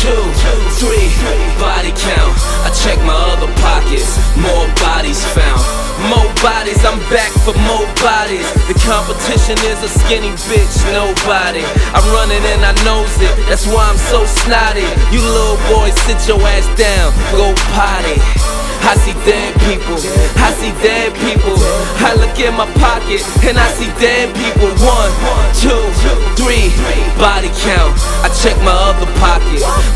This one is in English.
2, 3, body count. I check my other pockets, more bodies found. More bodies, I'm back for more bodies. The competition is a skinny bitch, nobody. I'm running and I knows it, that's why I'm so snotty. You little boys, sit your ass down, go potty. I see dead people, I see dead people. I look in my pocket and I see dead people. 1, 2, 3, body count. I check my other pocket.